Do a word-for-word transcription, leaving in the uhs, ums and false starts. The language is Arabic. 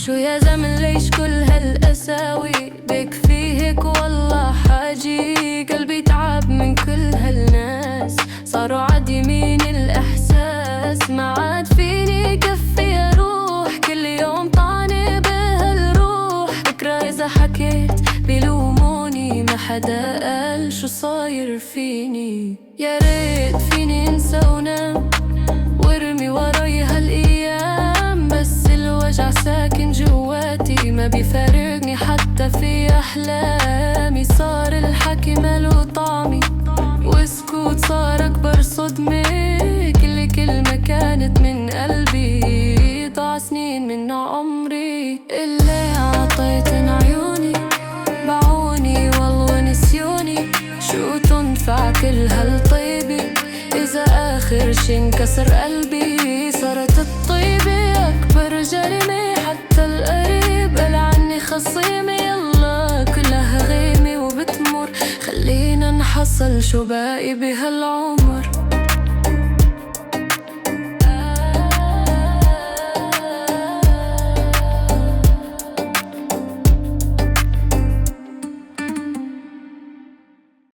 شو يا زمن ليش كل هالقساوي بك فيك والله حاجي. قلبي تعب من كل هالناس صاروا عديمين الإحساس. ما عاد فيني كفي أروح كل يوم طعني بهالروح. بكرة إذا حكيت بيلوموني ما حدا قال شو صاير فيني. يا ريت فيني انسى ونام وارمي وراي هالأيام، بس الوجع ساكن جواتي ما بيفارقني حتى في أحلامي. صار الحكي ماله طعمي وسكوت صار أكبر صدمة. كل كلمة كانت من قلبي ضاع سنين من عمري اللي عطيتن عيوني باعوني والله نسيوني. شو تنفع كل هالطيبة إذا آخر شي انكسر قلبي. صارت الطيبة أكبر جريمة حتى القريب قال عني خصيمة. يلا كلها غيمة وبتمر خلينا نحصل شو باقي بهالعمر.